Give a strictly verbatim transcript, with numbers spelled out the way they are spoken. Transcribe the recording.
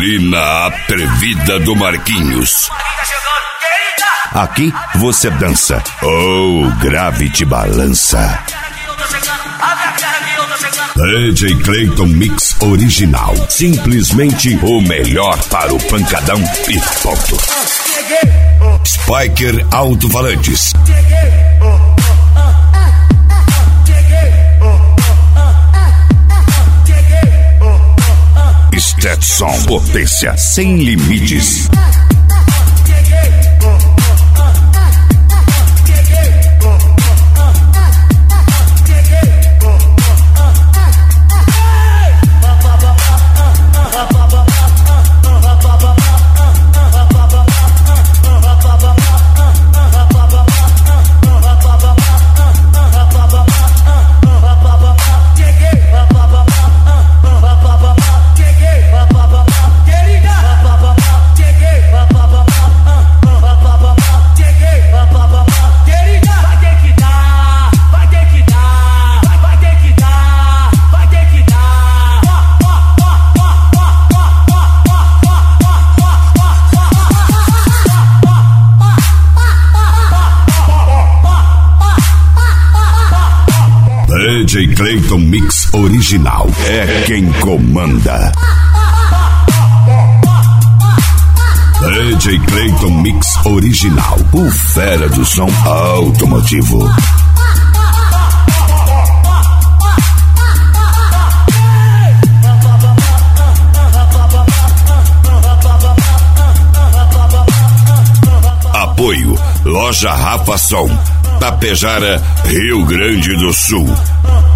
e na atrevida do Marquinhos. Aqui você dança, ou grave te balança. D J Clayton Mix Original, simplesmente o melhor para o pancadão e ponto. Spiker Alto-Falantes. Stetson, potência sem limites. D J Clayton Mix Original é quem comanda. D J Clayton Mix Original, o fera do som automotivo. Apoio Loja Rafa Som, Tapejara, Rio Grande do Sul.